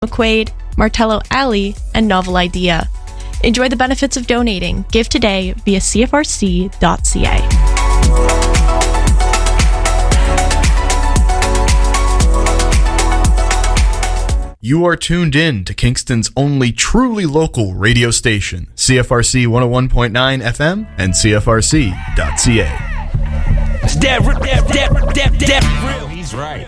McQuaid, Martello Alley, and Novel Idea. Enjoy the benefits of donating. Give today via cfrc.ca. You are tuned in to Kingston's only truly local radio station, CFRC 101.9 FM and CFRC.ca. He's right.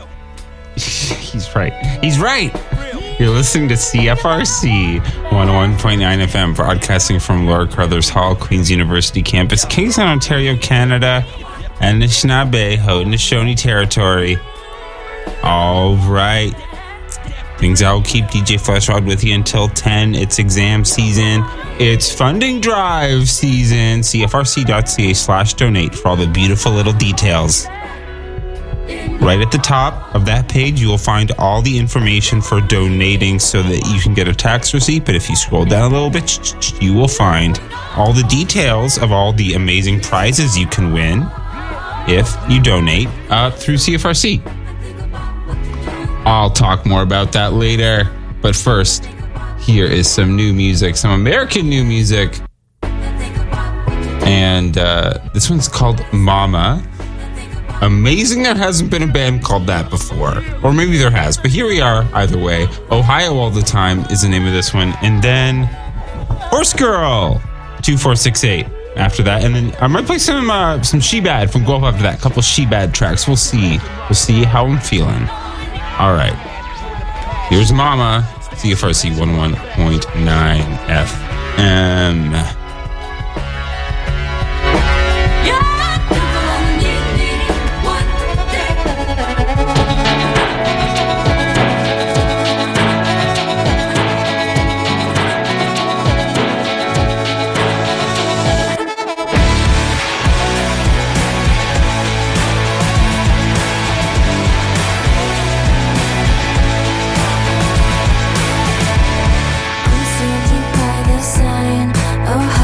He's right. You're listening to CFRC 101.9 FM, broadcasting from Lord Carruthers Hall, Queen's University campus, Kingston, Ontario, Canada, and Anishinaabe, Haudenosaunee territory. All right. Things I will keep DJ Fleshrod with you until 10. It's exam season. It's funding drive season. CFRC.ca/donate for all the beautiful little details. Right at the top of that page, you will find all the information for donating so that you can get a tax receipt. But if you scroll down a little bit, you will find all the details of all the amazing prizes you can win if you donate through CFRC. I'll talk more about that later. But first, here is some new music, some American new music. And this one's called Mama. Amazing there hasn't been a band called that before. Or maybe there has, but here we are either way. Ohio All the Time is the name of this one. And then Horse Girl 2468 after that. And then I might play some She-Bad from Guelph after that. A couple She-Bad tracks. We'll see. We'll see how I'm feeling. All right. Here's Mama, CFRC 101.9 FM. By the sign, oh.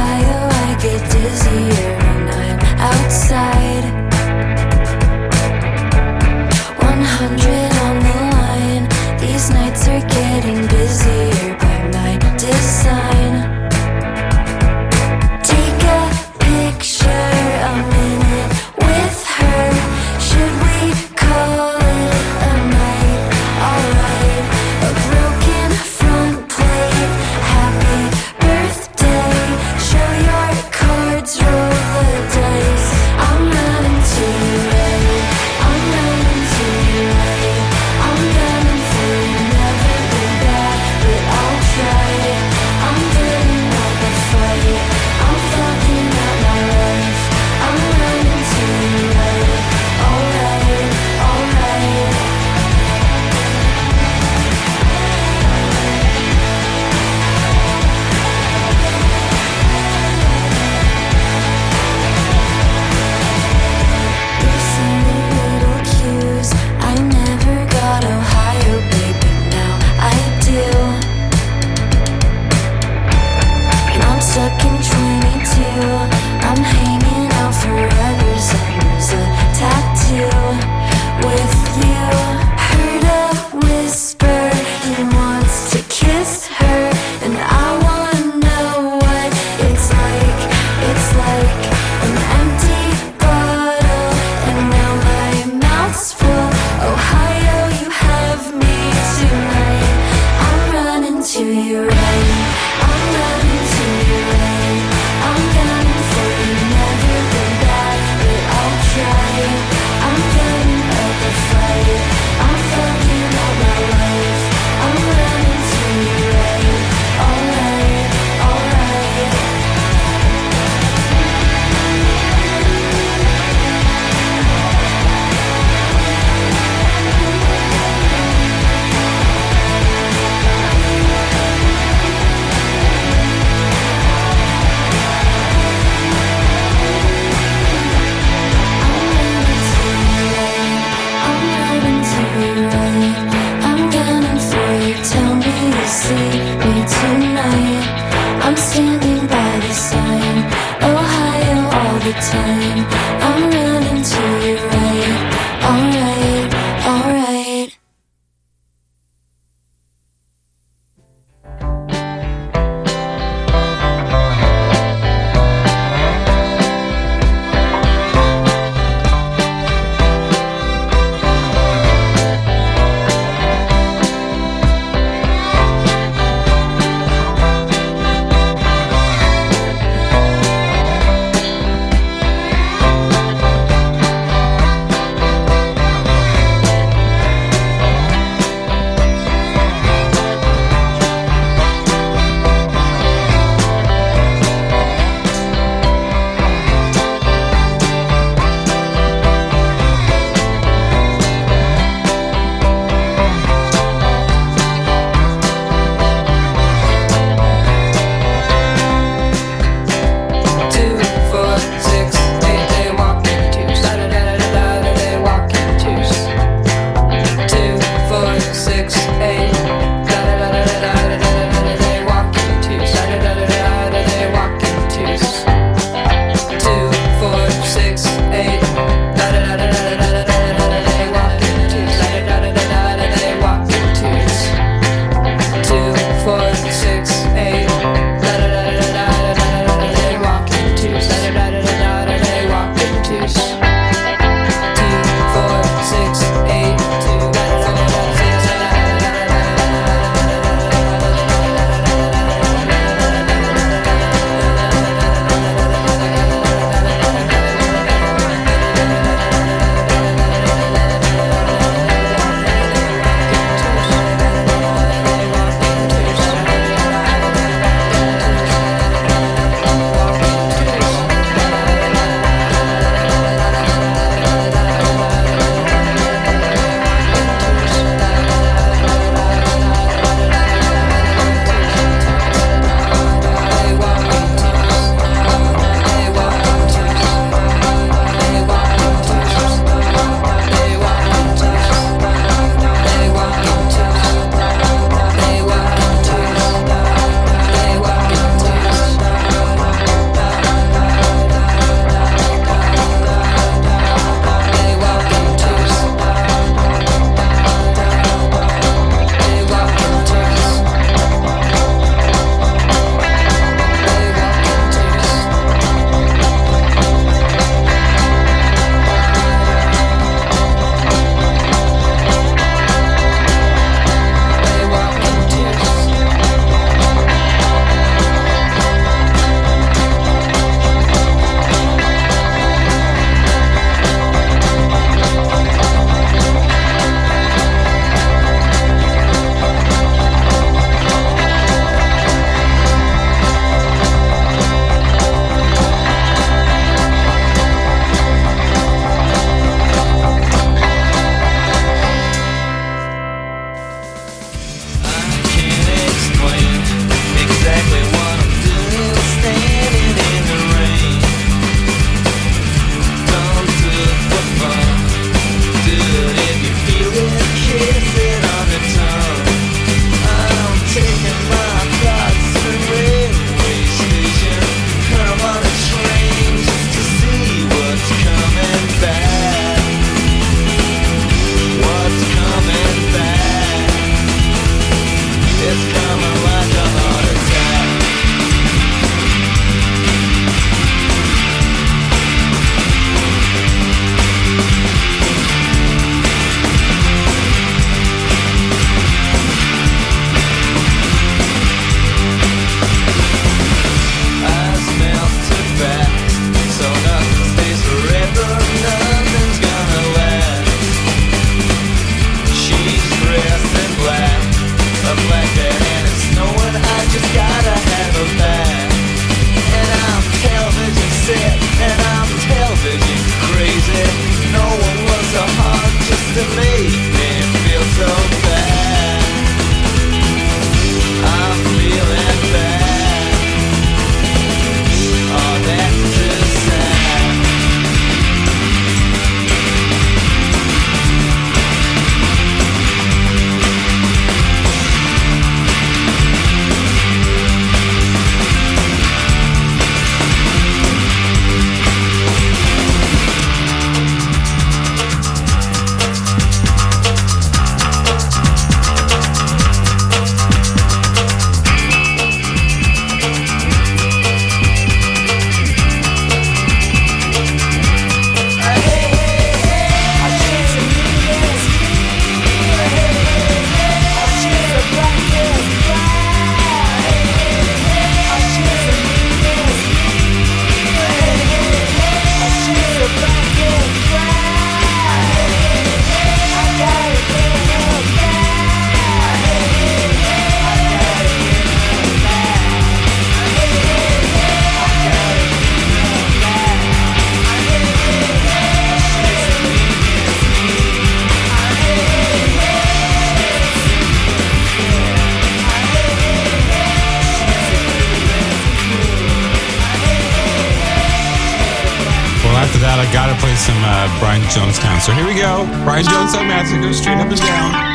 I gotta play some Brian Jonestown. So here we go. Brian Jonestown Massacre, straight up and down.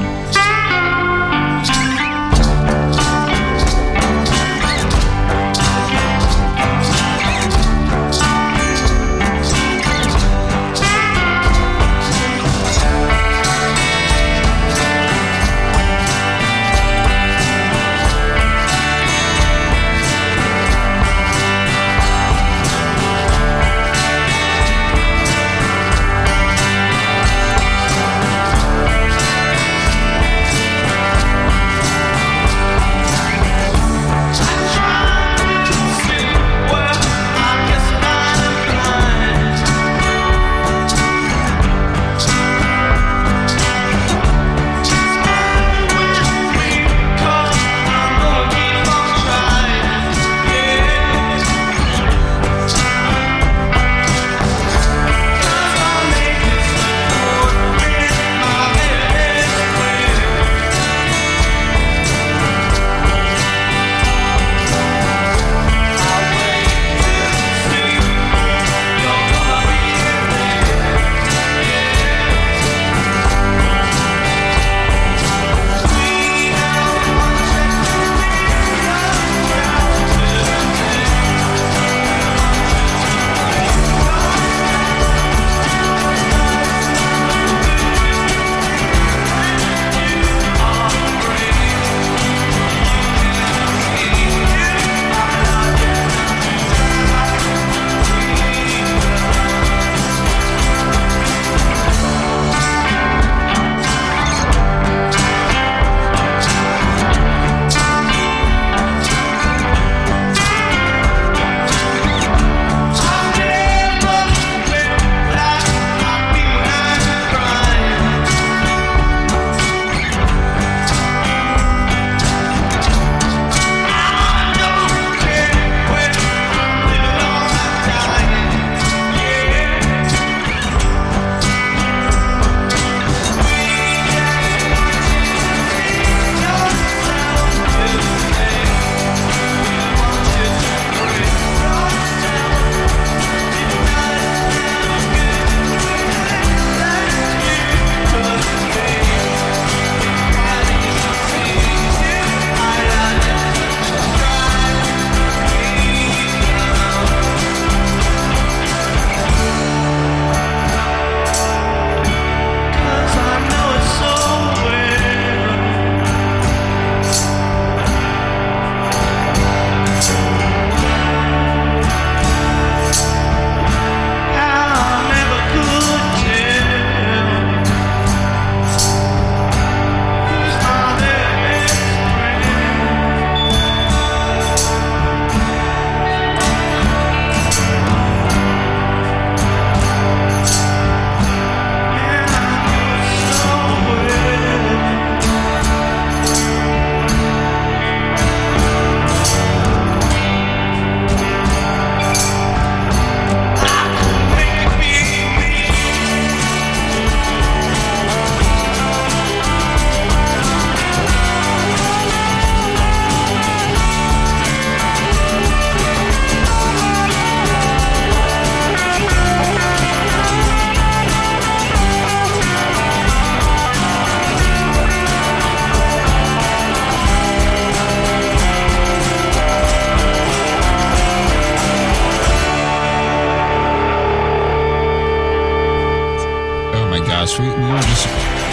gosh, we were just...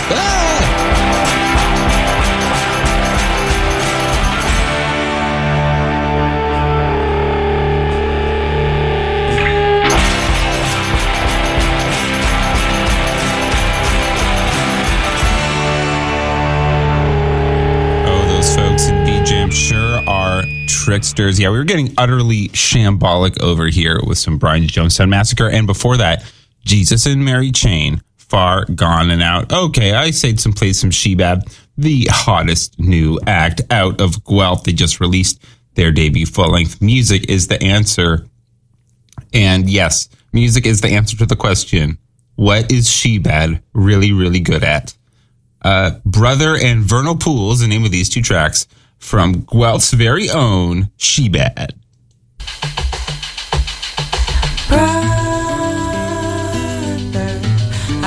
Sure are tricksters. Yeah, we were getting utterly shambolic over here with some Brian Jonestown Massacre. And before that, Jesus and Mary Chain, Far Gone and Out. Okay, I say play some Shebad, the hottest new act out of Guelph. They just released their debut full-length. Music is the answer. And yes, music is the answer to the question, what is Shebad really, really good at? Brother and Vernal Pool is the name of these two tracks from Guelph's very own Shebad. Brother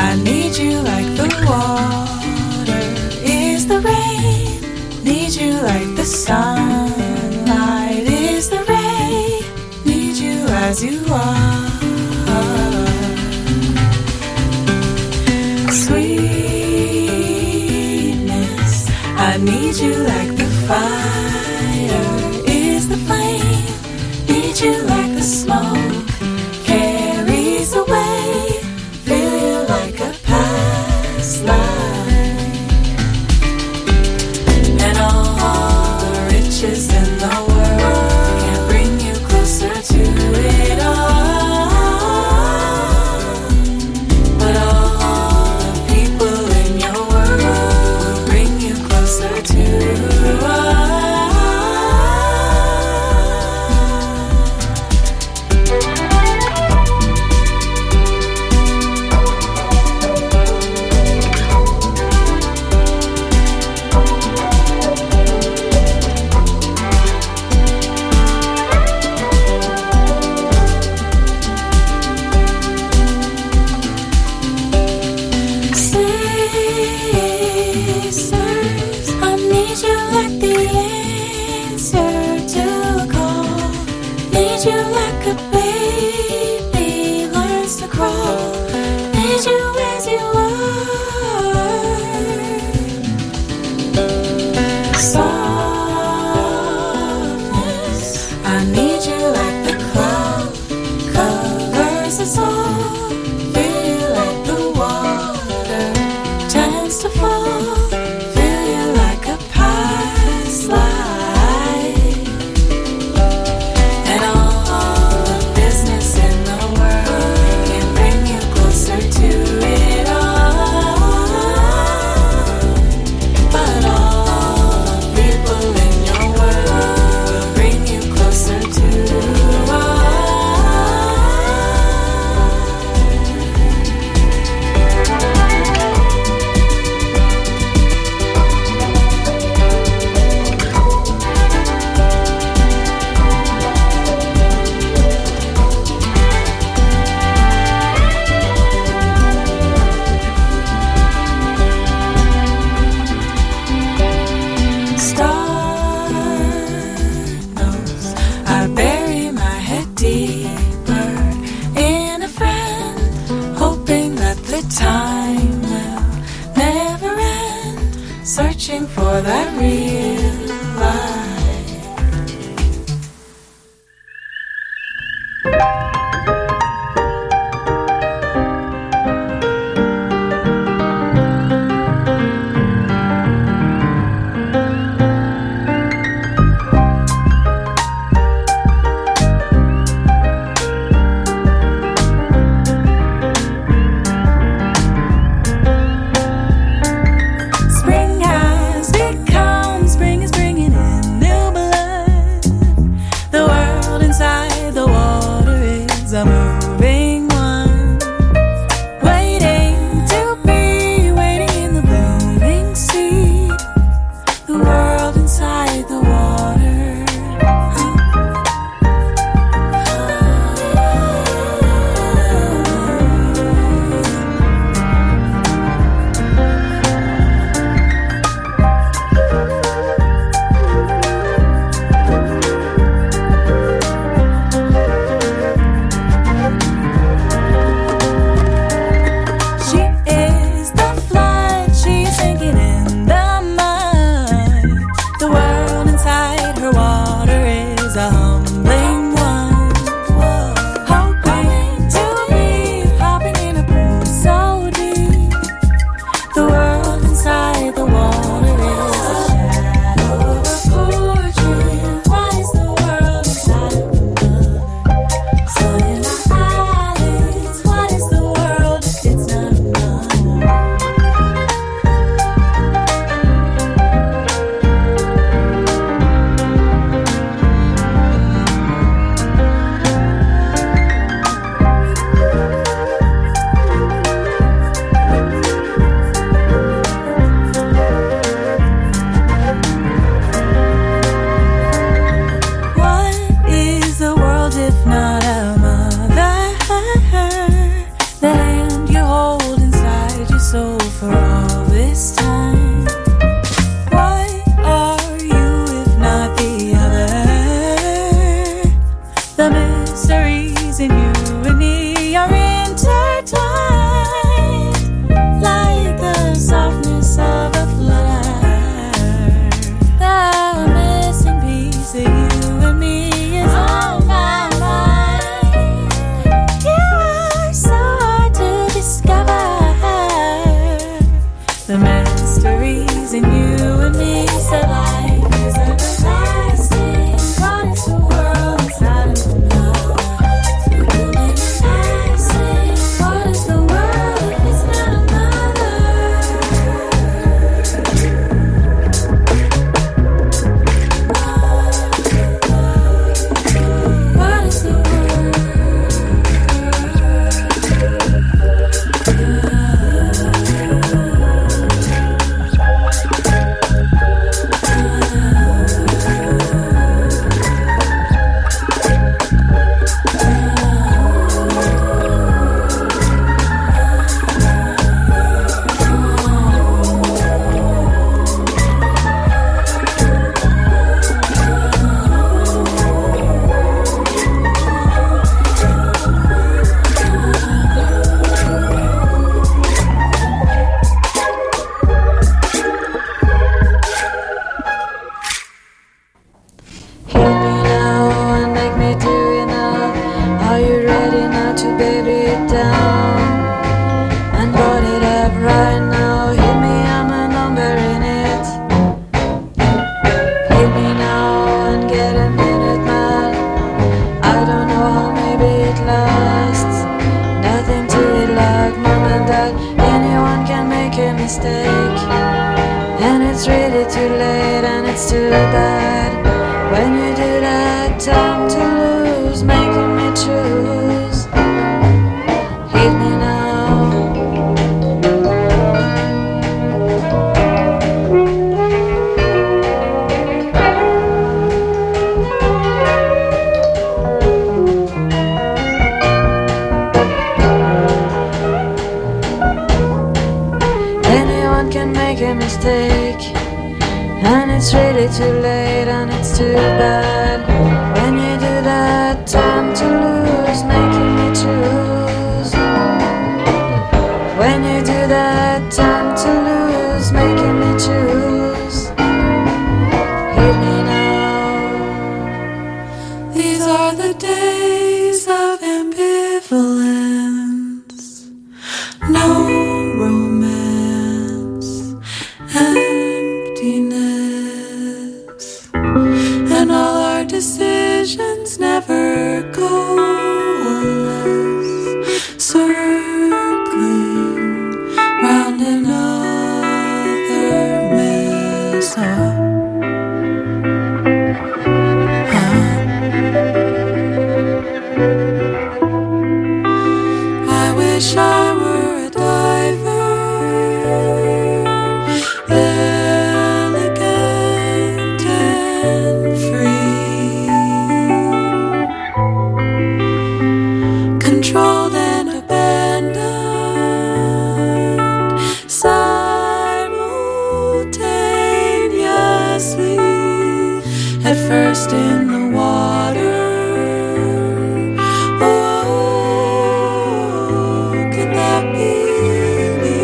I need you like the water is the rain. Need you like the sunlight is the ray. Need you as you are. Sweetness, I need you like the fire is the flame. Need you like the smoke carries away. Feel you like a past life. And all the riches in the world can't bring you closer to it all. But all the people in your world will bring you closer to When you do that, time to lose, making me choose. Hit me now. Anyone can make a mistake, and it's really too late, and it's too bad. When you do that, time to lose, making me choose. When you do that, time to lose, making me choose. Hit me now. These are the days of ambivalence. No romance, emptiness, and all our decisions never coalesce, circling round another mess. I wish I were a diver, elegant and free, controlled and abandoned simultaneously, at first in the water. Oh, could that be me?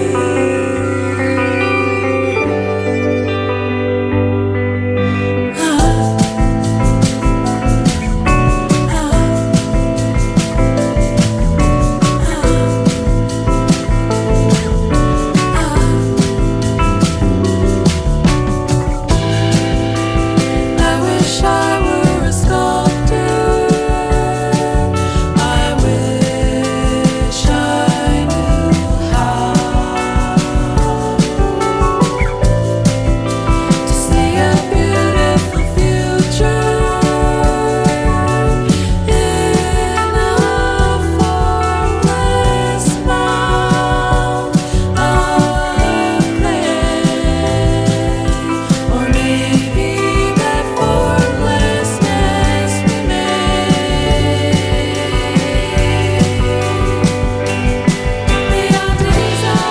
I wish I were a sculptor. I wish I knew how to see a beautiful future in a formless mouth of clay, or maybe that formlessness we made. The ideas of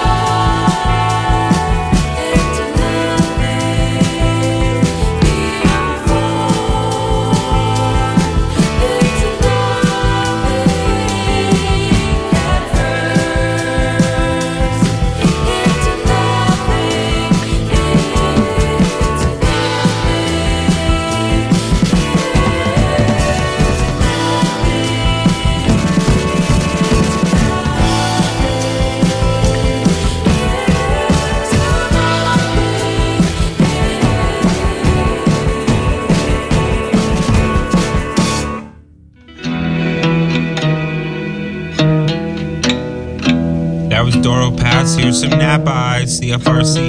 into nothing, beyond form, into nothing at first, into nothing, That was Doro Pass. Here's some Nap Eyes, CFRC.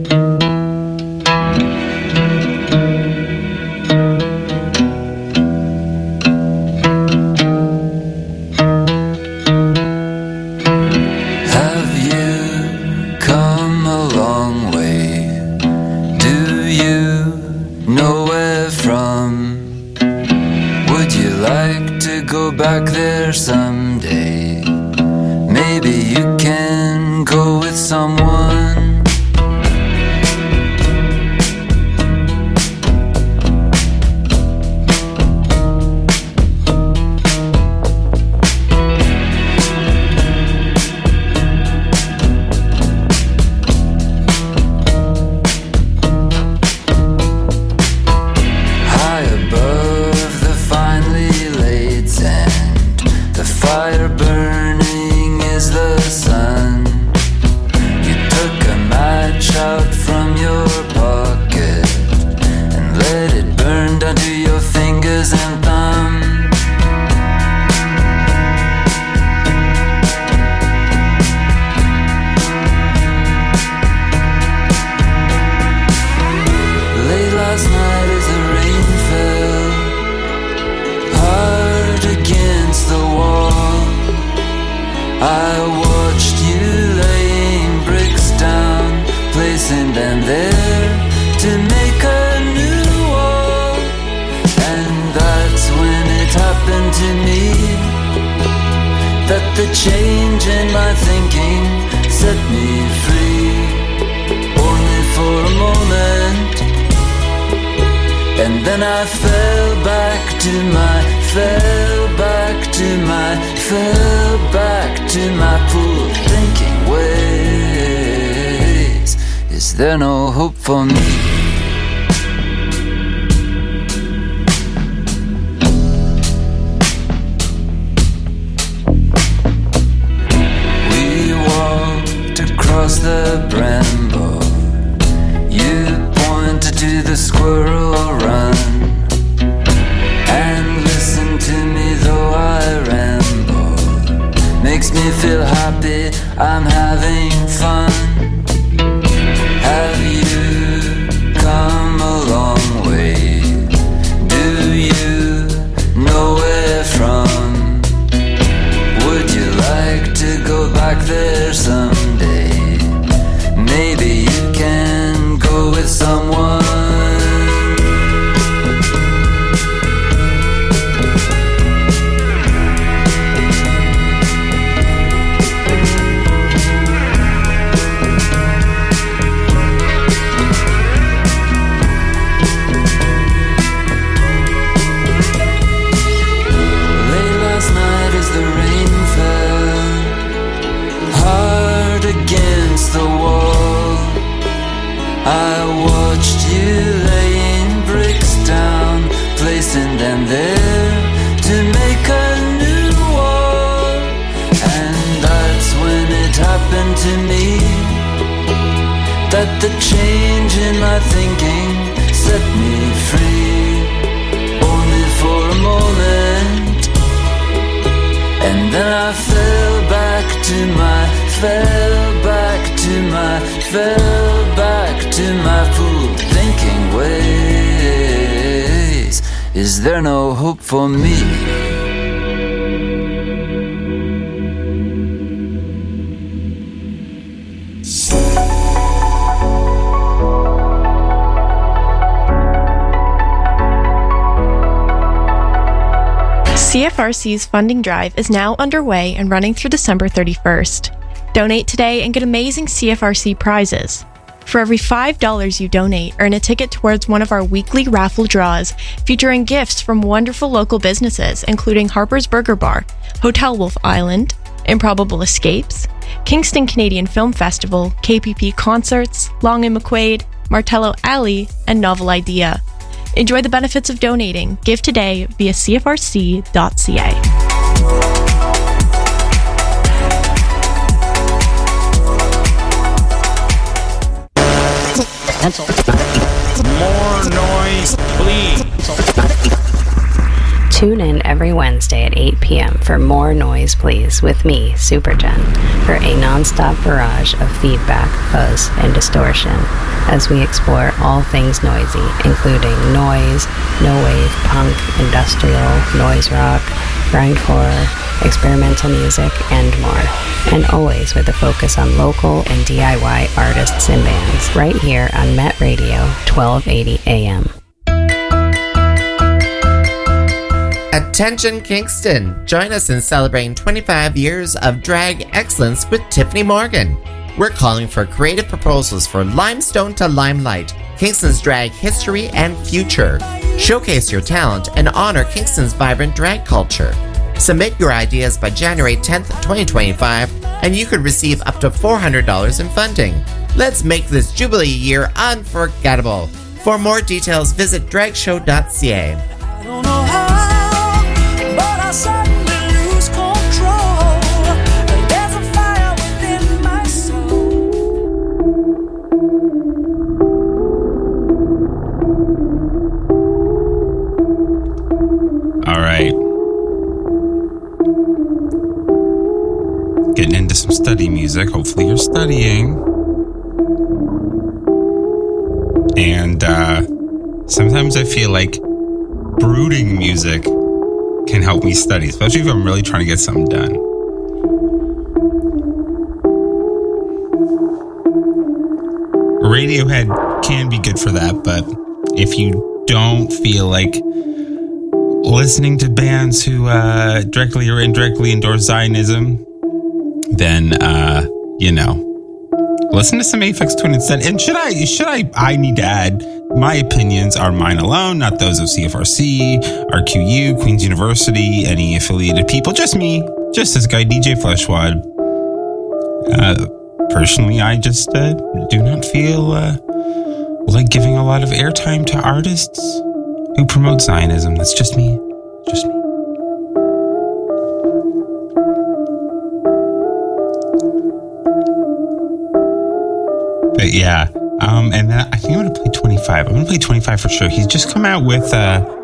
Have you come a long way? Do you know where from? Would you like to go back there someday? Maybe you can go with someone. High above the finely laid sand, the fire burning is the sun. You took a match out from your pocket and let it burn down to your fingers and thumb. Late last night as the rain fell, the change in my thinking set me free, only for a moment. And then I fell back to my pool thinking ways. Is there no hope for me? Across the bramble, you pointed to the squirrel run, and listen to me though I ramble. Makes me feel happy, I'm having fun. Have you come a long way? Do you know where from? Would you like to go back there someday? Maybe you can go with someone. Late last night as the rain fell hard against the wall, I watched you laying bricks down, placing them there to make a new wall. And that's when it happened to me, that the change in my thinking set me free, only for a moment. And then I fell back to my pool thinking ways. Is there no hope for me? CFRC's funding drive is now underway and running through December 31st. Donate today and get amazing CFRC prizes. For every $5 you donate, earn a ticket towards one of our weekly raffle draws featuring gifts from wonderful local businesses including Harper's Burger Bar, Hotel Wolf Island, Improbable Escapes, Kingston Canadian Film Festival, KPP Concerts, Long & McQuaid, Martello Alley, and Novel Idea. Enjoy the benefits of donating. Give today via cfrc.ca. More noise, please. Tune in every Wednesday at 8 p.m. for More Noise Please with me, Supergen, for a non-stop barrage of feedback, fuzz, and distortion as we explore all things noisy, including noise, no-wave, punk, industrial, noise rock, grindcore, experimental music, and more. And always with a focus on local and DIY artists and bands, right here on Met Radio, 1280 AM. Attention Kingston! Join us in celebrating 25 years of drag excellence with Tiffany Morgan. We're calling for creative proposals for Limestone to Limelight, Kingston's drag history and future. Showcase your talent and honor Kingston's vibrant drag culture. Submit your ideas by January 10th, 2025, and you could receive up to $400 in funding. Let's make this Jubilee year unforgettable. For more details, visit dragshow.ca. I don't know how, but I suddenly lose control. There's a fire within my soul. All right. Getting into some study music. Hopefully you're studying. And sometimes I feel like brooding music can help me study, especially if I'm really trying to get something done. Radiohead can be good for that, but if you don't feel like listening to bands who directly or indirectly endorse Zionism, then, listen to some Aphex Twin instead. And I need to add, my opinions are mine alone, not those of CFRC, RQU, Queen's University, any affiliated people, just me, just this guy, DJ Fleshwad. Personally, I just do not feel like giving a lot of airtime to artists who promote Zionism. That's just me. Just me. But yeah, and then I think I'm going to play 25. I'm going to play 25 for sure. He's just come out with,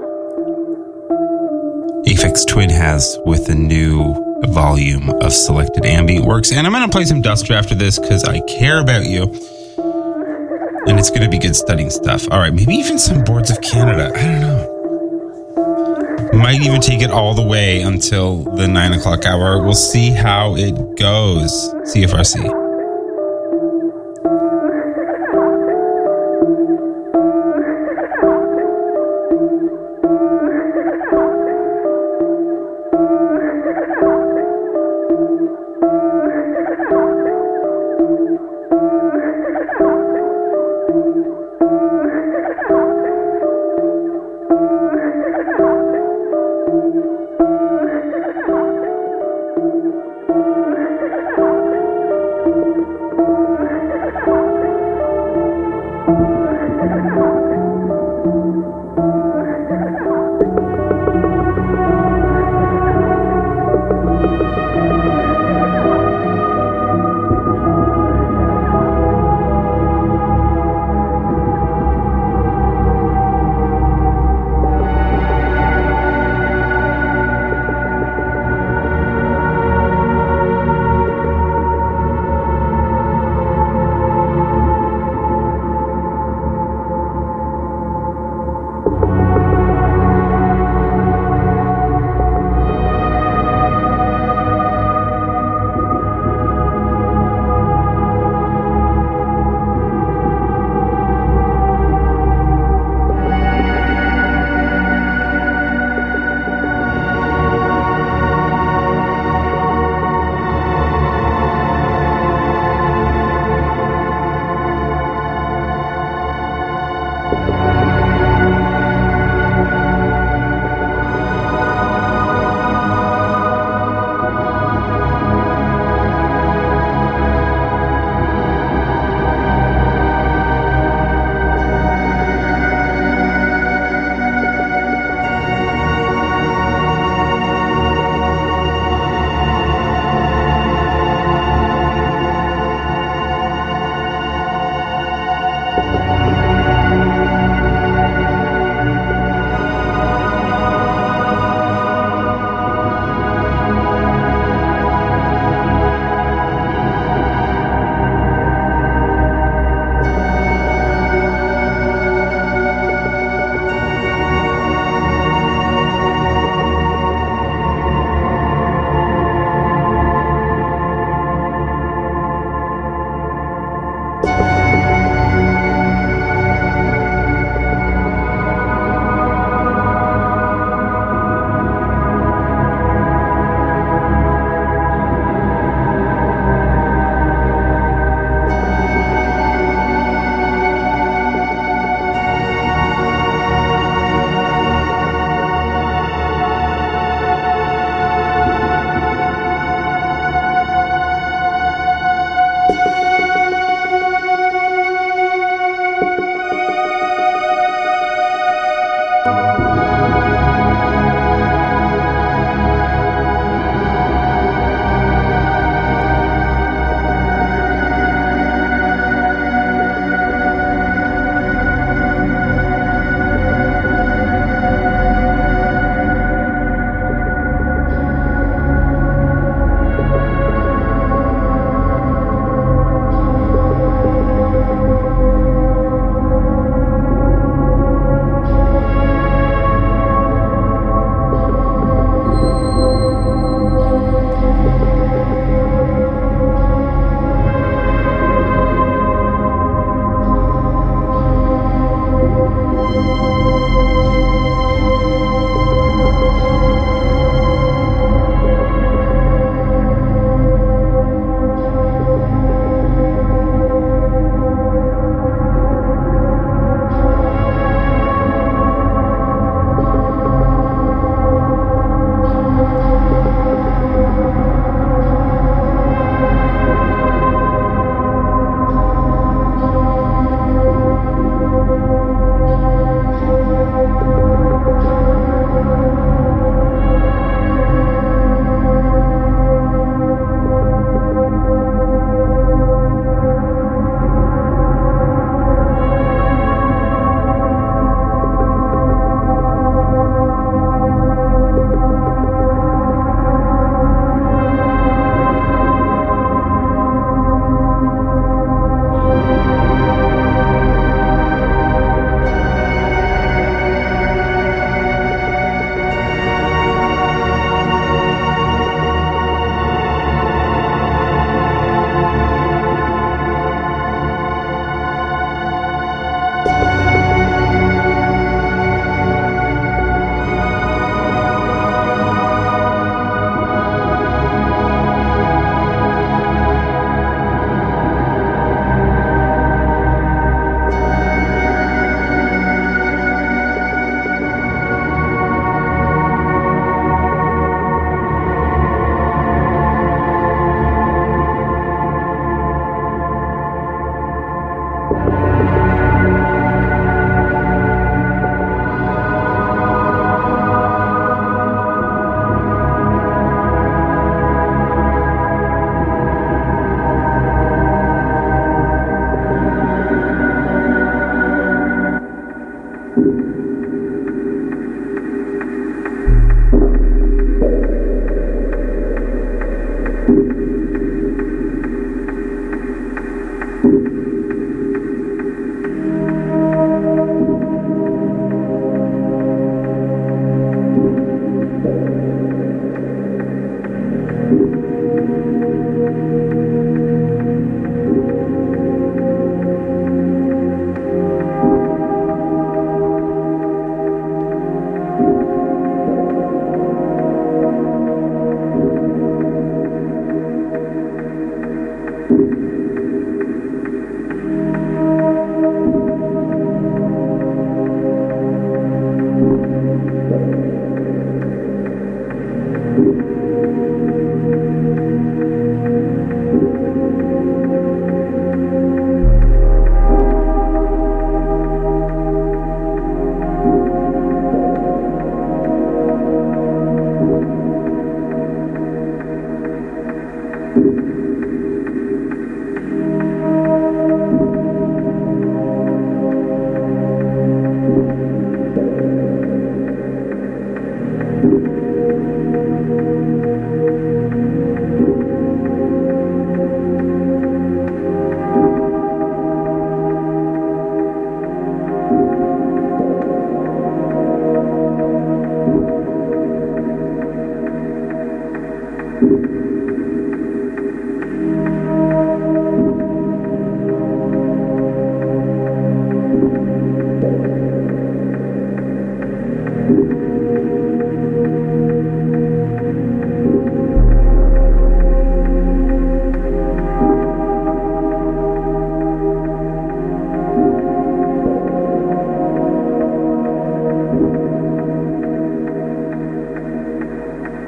Aphex Twin has with a new volume of selected ambient works. And I'm going to play some Duster after this because I care about you. And it's going to be good studying stuff. All right, maybe even some Boards of Canada. I don't know. Might even take it all the way until the 9 o'clock hour. We'll see how it goes. CFRC.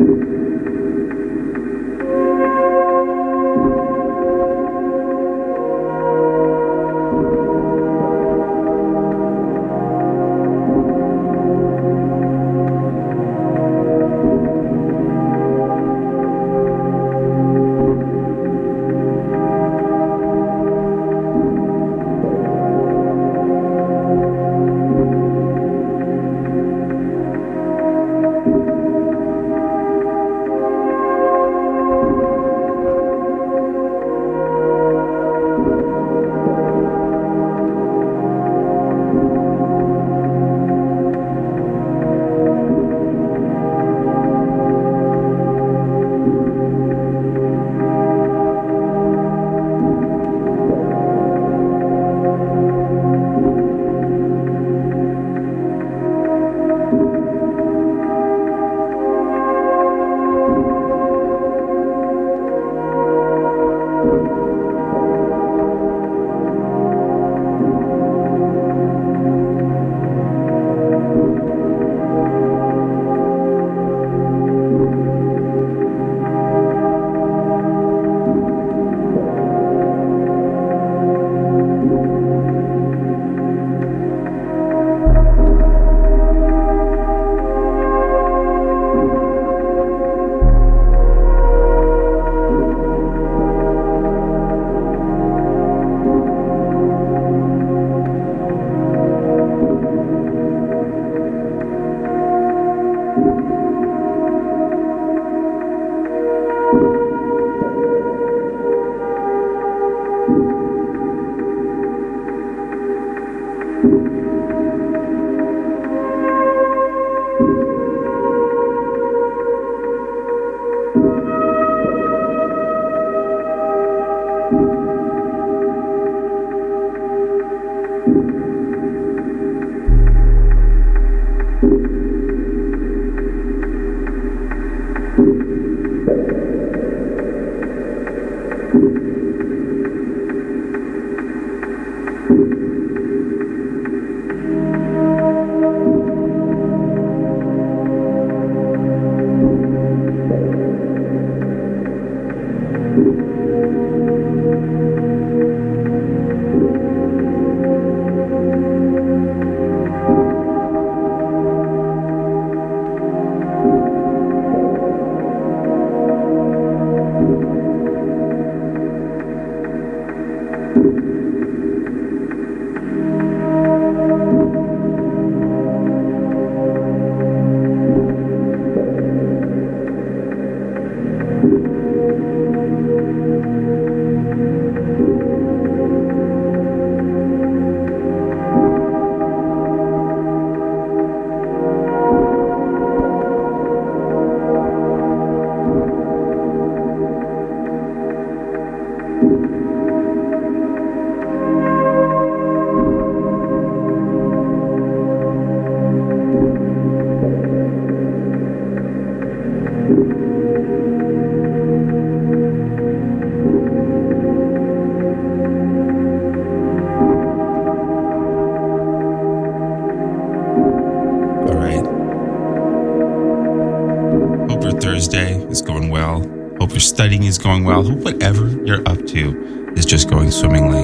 Studying is going well. Hope whatever you're up to is just going swimmingly.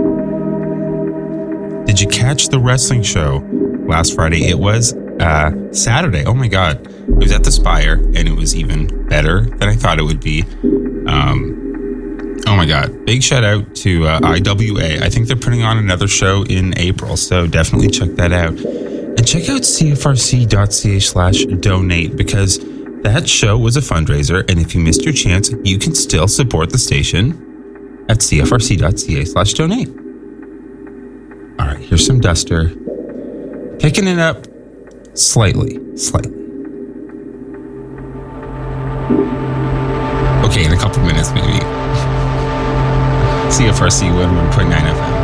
Did you catch the wrestling show last Friday? It was Saturday. Oh my God. It was at the Spire and it was even better than I thought it would be. Oh my God. Big shout out to IWA. I think they're putting on another show in April, so definitely check that out. And check out cfrc.ca/donate because that show was a fundraiser, and if you missed your chance, you can still support the station at cfrc.ca/donate. All right, here's some Duster. Picking it up slightly. Okay, in a couple minutes, maybe. CFRC 101.9 FM.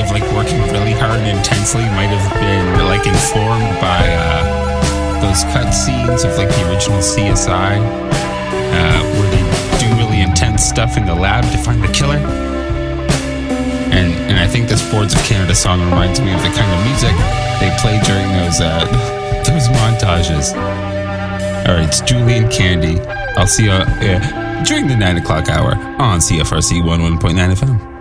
of like working really hard and intensely might have been like informed by those cut scenes of like the original CSI, where they do really intense stuff in the lab to find the killer. And I think this Boards of Canada song reminds me of the kind of music they play during those montages. All right, it's Julie and Candy. I'll see you during the 9 o'clock hour on CFRC 101.9 FM.